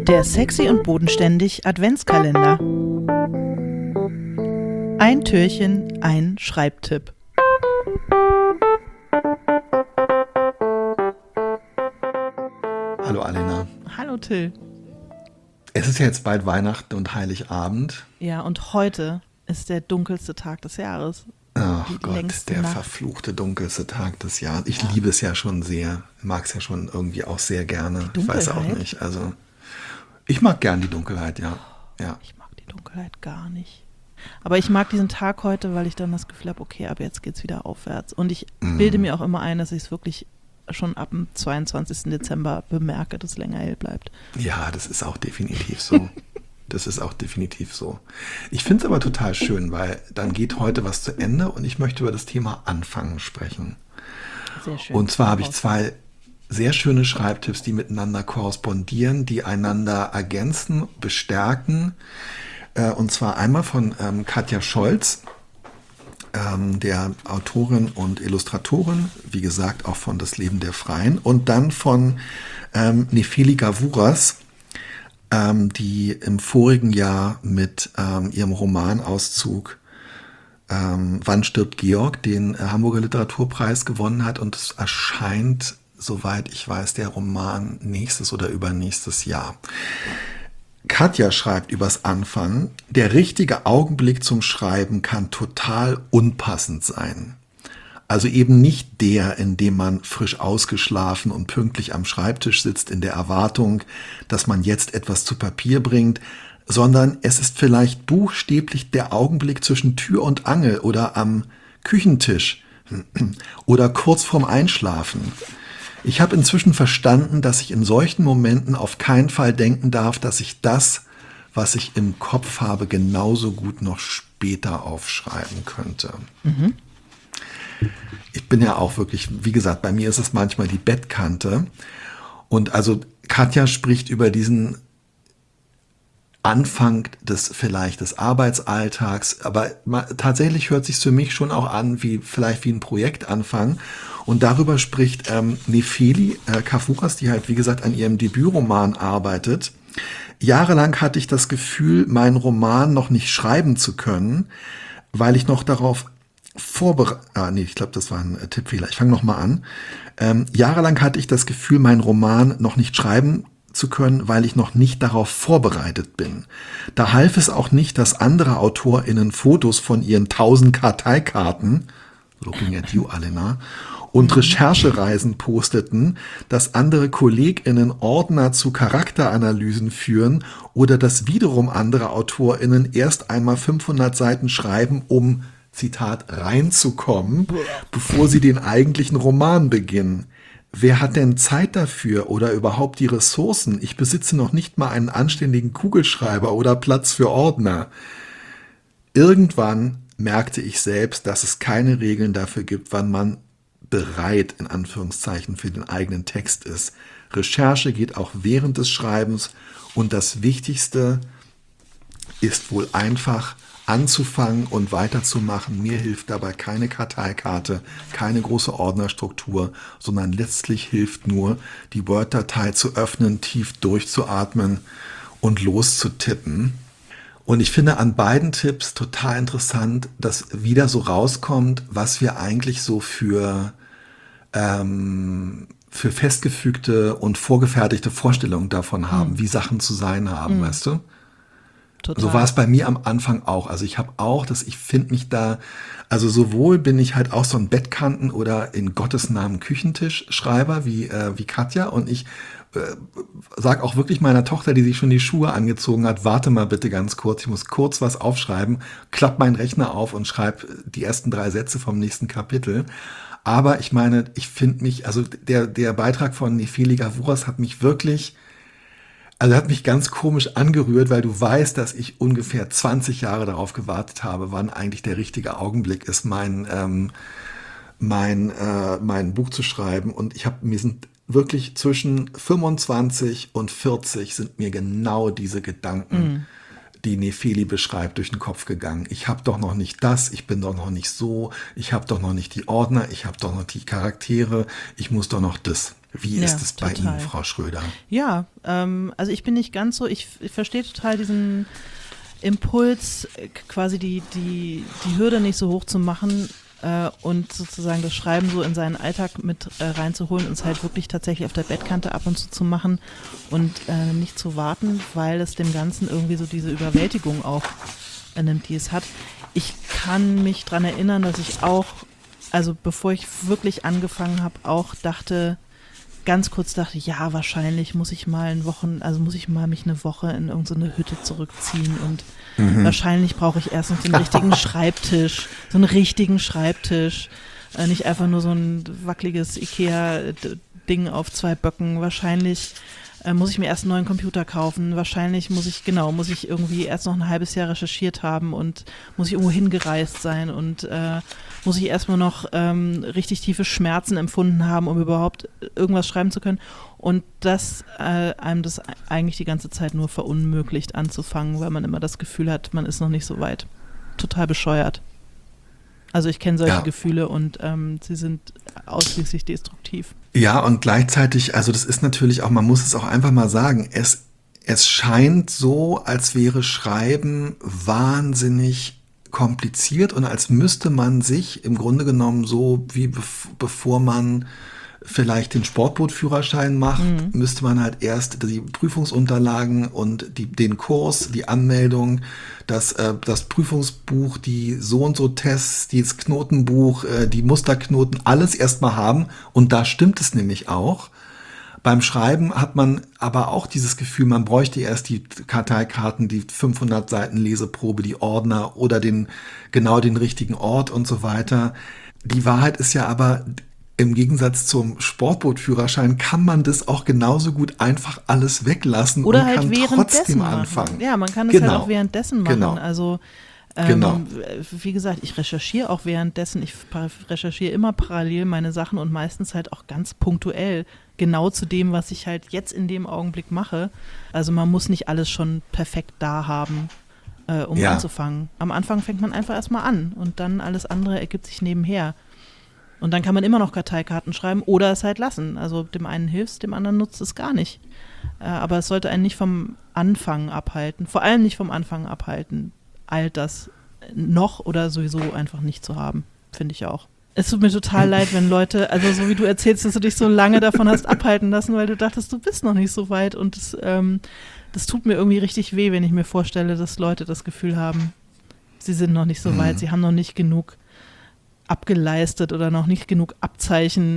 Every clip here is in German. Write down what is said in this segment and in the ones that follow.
Der sexy und bodenständig Adventskalender. Ein Türchen, ein Schreibtipp. Hallo Alena. Hallo Till. Es ist ja jetzt bald Weihnachten und Heiligabend. Ja, und heute ist der dunkelste Tag des Jahres. Ach Die Gott, längste der Nacht. verfluchte dunkelste Tag des Jahres. Ich liebe es ja schon sehr. Mag es ja schon irgendwie auch sehr gerne. Die Ich weiß auch Dunkelheit? nicht. Also, ich mag gern die Dunkelheit, ja. Ich mag die Dunkelheit gar nicht. Aber ich mag diesen Tag heute, weil ich dann das Gefühl habe, okay, ab jetzt geht's wieder aufwärts. Und ich bilde mir auch immer ein, dass ich es wirklich schon ab dem 22. Dezember bemerke, dass es länger hell bleibt. Ja, das ist auch definitiv so. Das ist auch definitiv so. Ich finde es aber total schön, weil dann geht heute was zu Ende und ich möchte über das Thema Anfangen sprechen. Sehr schön. Und zwar habe ich zwei sehr schöne Schreibtipps, die miteinander korrespondieren, die einander ergänzen, bestärken. Und zwar einmal von Katja Scholz, der Autorin und Illustratorin, wie gesagt auch von Das Leben der Freien. Und dann von Nefeli Gavuras, die im vorigen Jahr mit ihrem Romanauszug Wann stirbt Georg den Hamburger Literaturpreis gewonnen hat. Und es erscheint, soweit ich weiß, der Roman nächstes oder übernächstes Jahr. Katja schreibt übers Anfangen: Der richtige Augenblick zum Schreiben kann total unpassend sein. Also eben nicht der, in dem man frisch ausgeschlafen und pünktlich am Schreibtisch sitzt in der Erwartung, dass man jetzt etwas zu Papier bringt, sondern es ist vielleicht buchstäblich der Augenblick zwischen Tür und Angel oder am Küchentisch oder kurz vorm Einschlafen. Ich habe inzwischen verstanden, dass ich in solchen Momenten auf keinen Fall denken darf, dass ich das, was ich im Kopf habe, genauso gut noch später aufschreiben könnte. Ich bin ja auch wirklich, wie gesagt, bei mir ist es manchmal die Bettkante. Und also Katja spricht über diesen Anfang des Arbeitsalltags, aber tatsächlich hört sich für mich schon auch an, wie ein Projektanfang. Und darüber spricht Nefeli Gavuras, die halt, wie gesagt, an ihrem Debütroman arbeitet. Jahrelang hatte ich das Gefühl, meinen Roman noch nicht schreiben zu können, weil ich noch darauf ich glaube, das war ein Tippfehler. Ich fange nochmal an. Jahrelang hatte ich das Gefühl, meinen Roman noch nicht schreiben zu können, weil ich noch nicht darauf vorbereitet bin. Da half es auch nicht, dass andere AutorInnen Fotos von ihren 1000 Karteikarten, looking at you, Alena, und Recherchereisen posteten, dass andere KollegInnen Ordner zu Charakteranalysen führen oder dass wiederum andere AutorInnen erst einmal 500 Seiten schreiben, um, Zitat, reinzukommen, bevor sie den eigentlichen Roman beginnen. Wer hat denn Zeit dafür oder überhaupt die Ressourcen? Ich besitze noch nicht mal einen anständigen Kugelschreiber oder Platz für Ordner. Irgendwann merkte ich selbst, dass es keine Regeln dafür gibt, wann man bereit, in Anführungszeichen, für den eigenen Text ist. Recherche geht auch während des Schreibens und das Wichtigste ist wohl einfach anzufangen und weiterzumachen. Mir hilft dabei keine Karteikarte, keine große Ordnerstruktur, sondern letztlich hilft nur, die Word-Datei zu öffnen, tief durchzuatmen und loszutippen. Und ich finde an beiden Tipps total interessant, dass wieder so rauskommt, was wir eigentlich so für festgefügte und vorgefertigte Vorstellungen davon haben, wie Sachen zu sein haben, weißt du? Total. So war es bei mir am Anfang auch. Also ich habe auch, ich finde mich da, also sowohl bin ich halt auch so ein Bettkanten- oder in Gottes Namen Küchentischschreiber wie Katja, und ich sag auch wirklich meiner Tochter, die sich schon die Schuhe angezogen hat: Warte mal bitte ganz kurz, ich muss kurz was aufschreiben, klapp meinen Rechner auf und schreibe die ersten 3 Sätze vom nächsten Kapitel. Aber ich meine, ich finde mich, also der Beitrag von Nefeli Gavuras hat mich ganz komisch angerührt, weil du weißt, dass ich ungefähr 20 Jahre darauf gewartet habe, wann eigentlich der richtige Augenblick ist, mein Buch zu schreiben. Und mir sind wirklich zwischen 25 und 40 sind mir genau diese Gedanken, die Nefeli beschreibt, durch den Kopf gegangen. Ich habe doch noch nicht das, ich bin doch noch nicht so, ich habe doch noch nicht die Ordner, ich habe doch noch die Charaktere, ich muss doch noch das. Wie Ja, ist es bei total. Ihnen, Frau Schröder? Ja, also ich bin nicht ganz so, ich verstehe total diesen Impuls, quasi die Hürde nicht so hoch zu machen und sozusagen das Schreiben so in seinen Alltag mit reinzuholen und es halt wirklich tatsächlich auf der Bettkante ab und zu machen und nicht zu warten, weil es dem Ganzen irgendwie so diese Überwältigung auch nimmt, die es hat. Ich kann mich dran erinnern, dass ich auch, also bevor ich wirklich angefangen habe, auch ganz kurz dachte, ja, wahrscheinlich muss ich mal mich eine Woche in irgendeine Hütte zurückziehen und wahrscheinlich brauche ich erst noch den richtigen Schreibtisch, so einen richtigen Schreibtisch, nicht einfach nur so ein wackeliges Ikea-Ding auf 2 Böcken. Wahrscheinlich muss ich mir erst einen neuen Computer kaufen. Wahrscheinlich muss ich irgendwie erst noch ein halbes Jahr recherchiert haben und muss ich irgendwo hingereist sein und muss ich erstmal noch richtig tiefe Schmerzen empfunden haben, um überhaupt irgendwas schreiben zu können. Und das einem das eigentlich die ganze Zeit nur verunmöglicht anzufangen, weil man immer das Gefühl hat, man ist noch nicht so weit. Total bescheuert. Also ich kenne solche Gefühle und sie sind ausschließlich destruktiv. Ja, und gleichzeitig, also das ist natürlich auch, man muss es auch einfach mal sagen, es scheint so, als wäre Schreiben wahnsinnig kompliziert und als müsste man sich im Grunde genommen so, wie bevor man vielleicht den Sportbootführerschein macht, müsste man halt erst die Prüfungsunterlagen und den Kurs, die Anmeldung, das Prüfungsbuch, die so und so Tests, dieses Knotenbuch, die Musterknoten, alles erstmal haben. Und da stimmt es nämlich auch. Beim Schreiben hat man aber auch dieses Gefühl, man bräuchte erst die Karteikarten, die 500 Seiten Leseprobe, die Ordner oder den richtigen Ort und so weiter. Die Wahrheit ist ja aber, im Gegensatz zum Sportbootführerschein kann man das auch genauso gut einfach alles weglassen oder und halt kann trotzdem anfangen. Ja, man kann es halt auch währenddessen machen. Genau. Also wie gesagt, ich recherchiere auch währenddessen. Ich recherchiere immer parallel meine Sachen und meistens halt auch ganz punktuell genau zu dem, was ich halt jetzt in dem Augenblick mache. Also man muss nicht alles schon perfekt da haben, um anzufangen. Am Anfang fängt man einfach erstmal an und dann alles andere ergibt sich nebenher. Und dann kann man immer noch Karteikarten schreiben oder es halt lassen. Also dem einen hilft es, dem anderen nutzt es gar nicht. Aber es sollte einen nicht vom Anfang abhalten, vor allem nicht vom Anfang abhalten, all das noch oder sowieso einfach nicht zu haben, finde ich auch. Es tut mir total leid, wenn Leute, also so wie du erzählst, dass du dich so lange davon hast abhalten lassen, weil du dachtest, du bist noch nicht so weit. Und das tut mir irgendwie richtig weh, wenn ich mir vorstelle, dass Leute das Gefühl haben, sie sind noch nicht so weit, sie haben noch nicht genug abgeleistet oder noch nicht genug Abzeichen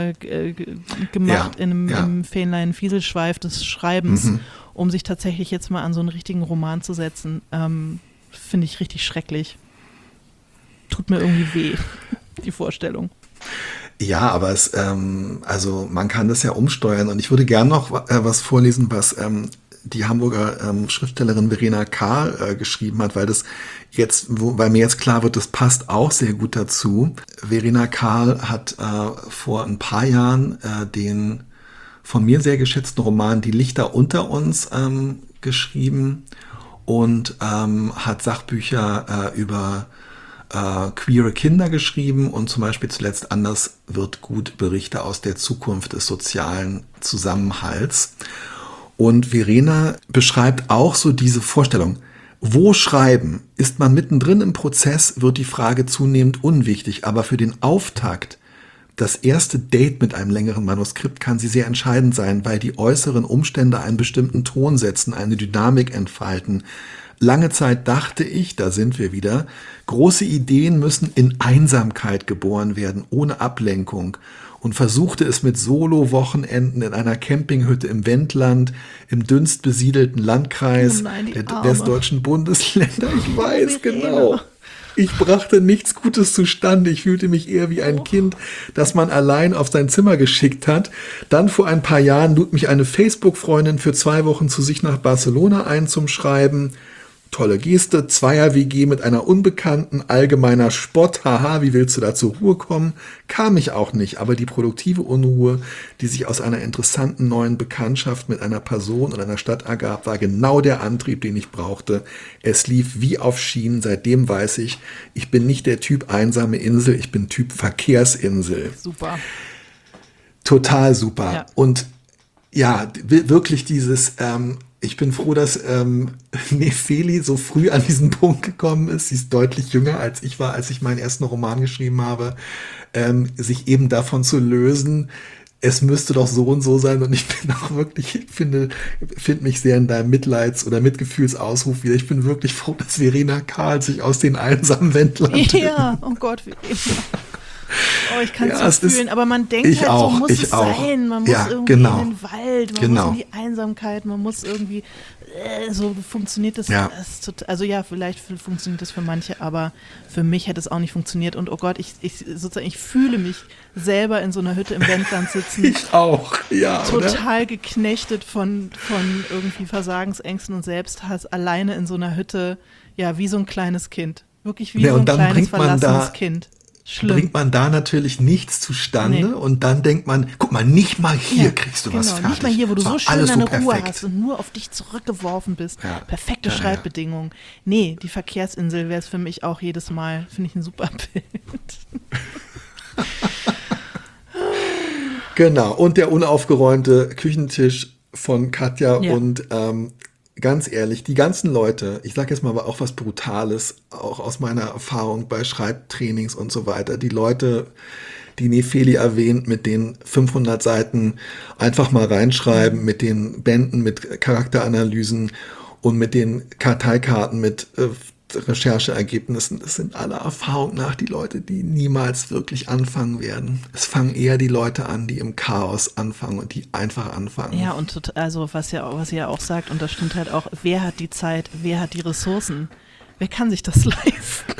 gemacht im Fähnlein-Fieselschweif des Schreibens, um sich tatsächlich jetzt mal an so einen richtigen Roman zu setzen. Finde ich richtig schrecklich. Tut mir irgendwie weh, die Vorstellung. Ja, aber also man kann das ja umsteuern und ich würde gern noch was vorlesen, was die Hamburger Schriftstellerin Verena Kahl geschrieben hat, weil mir jetzt klar wird, das passt auch sehr gut dazu. Verena Kahl hat vor ein paar Jahren den von mir sehr geschätzten Roman Die Lichter unter uns geschrieben und hat Sachbücher über queere Kinder geschrieben und zum Beispiel zuletzt Anders wird gut Berichte aus der Zukunft des sozialen Zusammenhalts. Und Verena beschreibt auch so diese Vorstellung. Wo schreiben? Ist man mittendrin im Prozess, wird die Frage zunehmend unwichtig. Aber für den Auftakt, das erste Date mit einem längeren Manuskript, kann sie sehr entscheidend sein, weil die äußeren Umstände einen bestimmten Ton setzen, eine Dynamik entfalten. Lange Zeit dachte ich, da sind wir wieder, große Ideen müssen in Einsamkeit geboren werden, ohne Ablenkung. Und versuchte es mit Solo-Wochenenden in einer Campinghütte im Wendland, im dünnst besiedelten Landkreis der westdeutschen Bundesländer. Ich weiß genau. Ich brachte nichts Gutes zustande. Ich fühlte mich eher wie ein Kind, das man allein auf sein Zimmer geschickt hat. Dann vor ein paar Jahren lud mich eine Facebook-Freundin für 2 Wochen zu sich nach Barcelona ein zum Schreiben. Tolle Geste, Zweier-WG mit einer Unbekannten, allgemeiner Spott, haha, wie willst du da zur Ruhe kommen? Kam ich auch nicht, aber die produktive Unruhe, die sich aus einer interessanten neuen Bekanntschaft mit einer Person und einer Stadt ergab, war genau der Antrieb, den ich brauchte. Es lief wie auf Schienen, seitdem weiß ich bin nicht der Typ einsame Insel, ich bin Typ Verkehrsinsel. Super. Total super. Ja. Und ja, wirklich dieses, ich bin froh, dass Nefeli so früh an diesen Punkt gekommen ist. Sie ist deutlich jünger als ich war, als ich meinen ersten Roman geschrieben habe, sich eben davon zu lösen. Es müsste doch so und so sein. Und ich bin auch wirklich, finde mich sehr in deinem Mitleids- oder Mitgefühlsausruf wieder. Ich bin wirklich froh, dass Verena Karl sich aus den einsamen Wendlern Ja, oh Gott, wie oh, ich kann es so fühlen, aber man denkt halt, auch, so muss es auch. sein. Man muss Ja, irgendwie genau. in den Wald, man muss in die Einsamkeit, man muss irgendwie, so funktioniert das. Ja. Also ja, vielleicht funktioniert das für manche, aber für mich hätte es auch nicht funktioniert. Und oh Gott, ich fühle mich selber in so einer Hütte im Wendland sitzen. Ich auch, ja. Total oder? geknechtet von irgendwie Versagensängsten und Selbsthass, alleine in so einer Hütte, ja, wie so ein kleines Kind. Wirklich wie Ja, so und ein dann kleines bringt man verlassenes da- Kind. Schlimm. Bringt man da natürlich nichts zustande Nee. und dann denkt man, guck mal, nicht mal hier Ja, kriegst du was genau. fertig. Nicht mal hier, wo du Das war so schön alles deine Ruhe perfekt. hast und nur auf dich zurückgeworfen bist. Ja. Perfekte Ja, ja. Schreibbedingungen. Nee, die Verkehrsinsel wäre es für mich auch jedes Mal. Finde ich ein super Bild. Genau, und der unaufgeräumte Küchentisch von Katja Ja. und ganz ehrlich, die ganzen Leute, ich sage jetzt mal aber auch was Brutales, auch aus meiner Erfahrung bei Schreibtrainings und so weiter, die Leute, die Nefeli erwähnt, mit den 500 Seiten einfach mal reinschreiben, mit den Bänden, mit Charakteranalysen und mit den Karteikarten, mit Rechercheergebnissen, das sind aller Erfahrung nach die Leute, die niemals wirklich anfangen werden. Es fangen eher die Leute an, die im Chaos anfangen und die einfach anfangen. Ja, und also was ihr ja auch sagt, und das stimmt halt auch, wer hat die Zeit, wer hat die Ressourcen? Wer kann sich das leisten?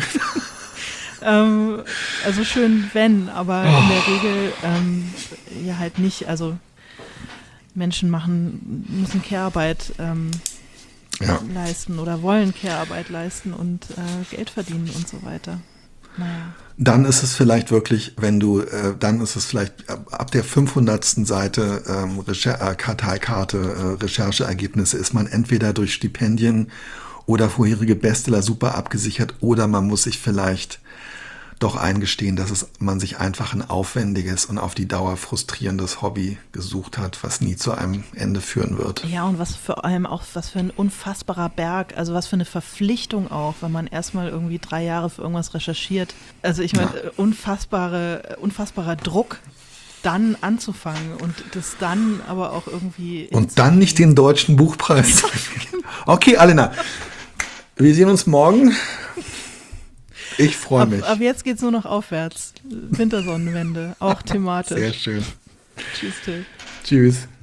Also schön, wenn, aber in der Regel ja halt nicht. Also Menschen müssen Care-Arbeit Ja. leisten oder wollen Care-Arbeit leisten und Geld verdienen und so weiter. Naja. Dann ist es vielleicht wirklich, dann ist es vielleicht ab der 500. Seite Karteikarte, Rechercheergebnisse, ist man entweder durch Stipendien oder vorherige Bestseller super abgesichert oder man muss sich vielleicht doch eingestehen, dass man sich einfach ein aufwendiges und auf die Dauer frustrierendes Hobby gesucht hat, was nie zu einem Ende führen wird. Ja, und was vor allem auch, was für ein unfassbarer Berg, also was für eine Verpflichtung auch, wenn man erstmal irgendwie 3 Jahre für irgendwas recherchiert. Also ich meine, unfassbarer Druck, dann anzufangen und das dann aber auch irgendwie... Und dann nicht den deutschen Buchpreis. Okay, Alena, wir sehen uns morgen. Ich freue mich. Ab jetzt geht es nur noch aufwärts. Wintersonnenwende, auch thematisch. Sehr schön. Tschüss, Till. Tschüss.